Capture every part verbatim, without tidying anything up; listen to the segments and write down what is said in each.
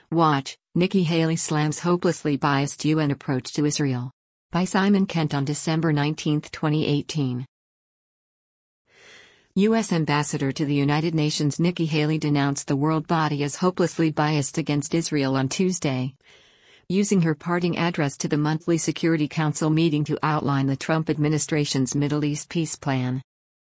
Watch, Nikki Haley slams hopelessly biased U N approach to Israel. By Simon Kent on December nineteenth, twenty eighteen. U S Ambassador to the United Nations Nikki Haley denounced the world body as hopelessly biased against Israel on Tuesday, using her parting address to the monthly Security Council meeting to outline the Trump administration's Middle East peace plan.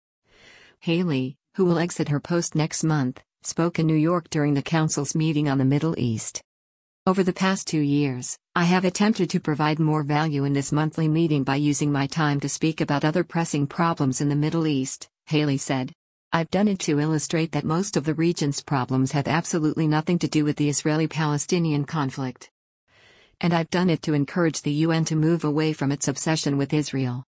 Haley, who will exit her post next month, spoke in New York during the Council's meeting on the Middle East. Over the past two years, I have attempted to provide more value in this monthly meeting by using my time to speak about other pressing problems in the Middle East, Haley said. I've done it to illustrate that most of the region's problems have absolutely nothing to do with the Israeli-Palestinian conflict. And I've done it to encourage the U N to move away from its obsession with Israel.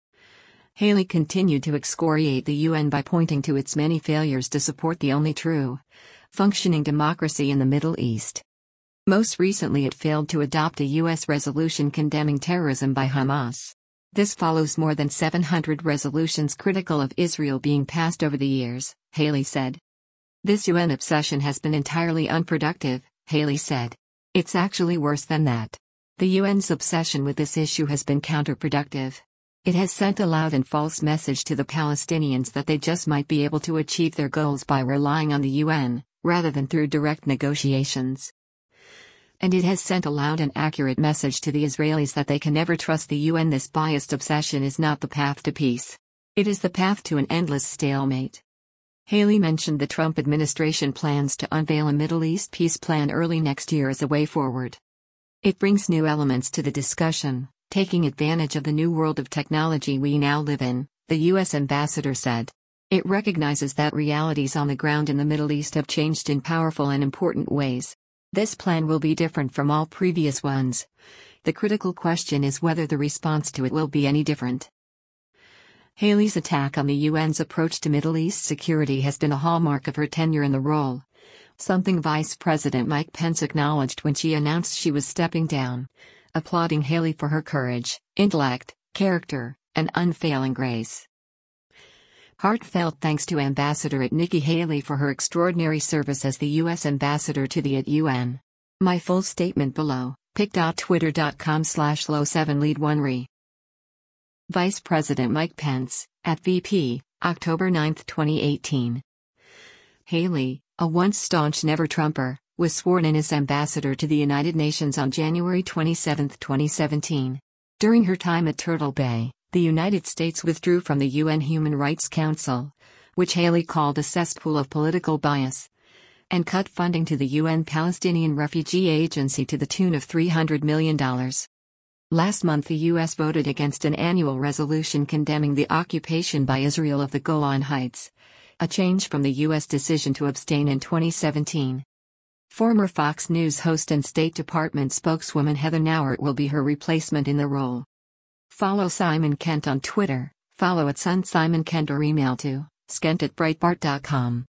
Haley continued to excoriate the U N by pointing to its many failures to support the only true, functioning democracy in the Middle East. Most recently, it failed to adopt a U S resolution condemning terrorism by Hamas. This follows more than seven hundred resolutions critical of Israel being passed over the years, Haley said. This U N obsession has been entirely unproductive, Haley said. It's actually worse than that. The U N's obsession with this issue has been counterproductive. It has sent a loud and false message to the Palestinians that they just might be able to achieve their goals by relying on the U N, rather than through direct negotiations. And it has sent a loud and accurate message to the Israelis that they can never trust the U N. This biased obsession is not the path to peace. It is the path to an endless stalemate. Haley mentioned the Trump administration plans to unveil a Middle East peace plan early next year as a way forward. It brings new elements to the discussion, taking advantage of the new world of technology we now live in, the U S ambassador said. It recognizes that realities on the ground in the Middle East have changed in powerful and important ways. This plan will be different from all previous ones. The critical question is whether the response to it will be any different. Haley's attack on the U N's approach to Middle East security has been a hallmark of her tenure in the role, something Vice President Mike Pence acknowledged when she announced she was stepping down, applauding Haley for her courage, intellect, character, and unfailing grace. Heartfelt thanks to Ambassador at Nikki Haley for her extraordinary service as the U S ambassador to the U N. My full statement below, pic.twitter.com slash low seven lead one re. Vice President Mike Pence, at V P, October ninth, twenty eighteen. Haley, a once staunch never-Trumper, was sworn in as ambassador to the United Nations on January twenty-seventh, twenty seventeen. During her time at Turtle Bay, the United States withdrew from the U N Human Rights Council, which Haley called a cesspool of political bias, and cut funding to the U N Palestinian Refugee Agency to the tune of three hundred million dollars. Last month, the U S voted against an annual resolution condemning the occupation by Israel of the Golan Heights, a change from the U S decision to abstain in twenty seventeen. Former Fox News host and State Department spokeswoman Heather Nauert will be her replacement in the role. Follow Simon Kent on Twitter, follow at Sun Simon Kent or email to skent at breitbart dot com.